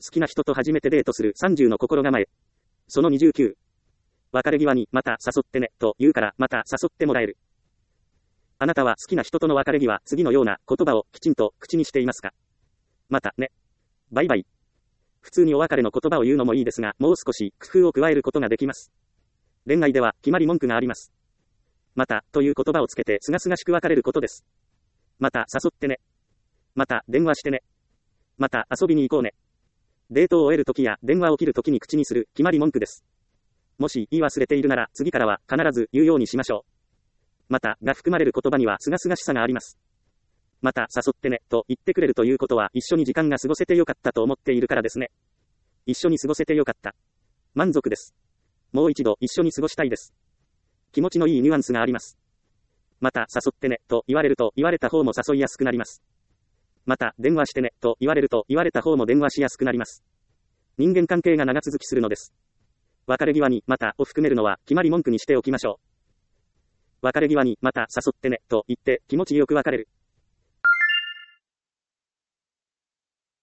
好きな人と初めてデートする30の心構え。その29。別れ際に、また誘ってね、と言うから、また誘ってもらえる。あなたは好きな人との別れ際、次のような言葉をきちんと口にしていますか？またね。バイバイ。普通にお別れの言葉を言うのもいいですが、もう少し工夫を加えることができます。恋愛では決まり文句があります。また、という言葉をつけてすがすがしく別れることです。また誘ってね。また電話してね。また遊びに行こうね。デートを終えるときや電話を切るときに口にする決まり文句です。もし言い忘れているなら次からは必ず言うようにしましょう。またが含まれる言葉にはすがすがしさがあります。また誘ってねと言ってくれるということは一緒に時間が過ごせてよかったと思っているからですね。一緒に過ごせてよかった。満足です。もう一度一緒に過ごしたいです。気持ちのいいニュアンスがあります。また誘ってねと言われると言われた方も誘いやすくなります。また電話してねと言われると言われた方も電話しやすくなります。人間関係が長続きするのです。別れ際にまたを含めるのは決まり文句にしておきましょう。別れ際にまた誘ってねと言って気持ちよく別れる。